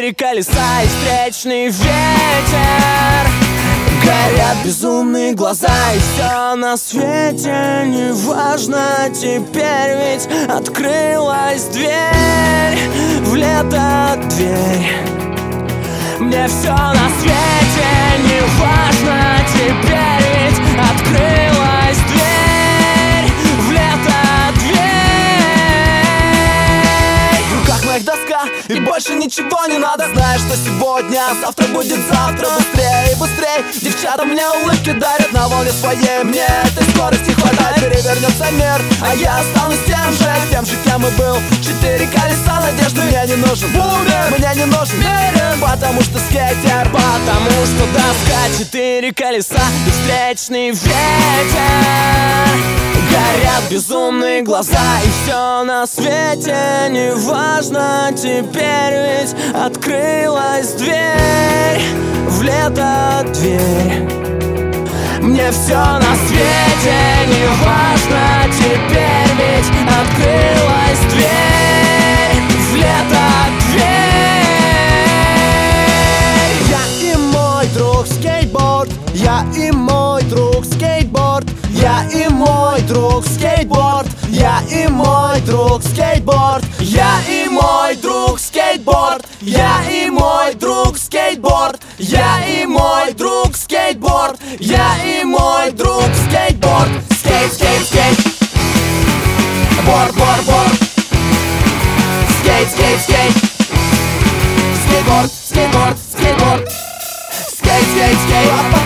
четыре колеса и встречный ветер. Горят безумные глаза, и все на свете неважно теперь, ведь открылась дверь в лето, дверь. Мне все на свете неважно теперь, ведь открылась дверь в лето, дверь. В руках моих доска, и больше ничего не надо. Знаешь, что сегодня, а завтра будет завтра. Быстрее и быстрее девчата мне улыбки дарят на волне своей. Мне этой скорости хватает, перевернется мир, а я останусь тем же, кем и был. Четыре колеса, надежды мне не нужен бумер, мне не нужен мир, потому что скейтер, потому что доска. Четыре колеса и встречный ветер. Горят безумные глаза, и все на свете неважно теперь, ведь открылась дверь в лето, дверь. Мне все на свете неважно теперь, ведь открылась дверь в лето, дверь. Я и мой друг скейтборд, я и мой друг скейтборд, я и мой друг скейтборд, я и мой друг скейтборд, я и мой друг скейтборд, я и мой друг скейтборд, я и мой друг скейтборд, я и мой друг скейтборд. Скейт, скейт, скейт, борд, борд, борд. Скейт, скейт, скейт, скейтборд, скейтборд, скейтборд. Скейт, скейт, скейт.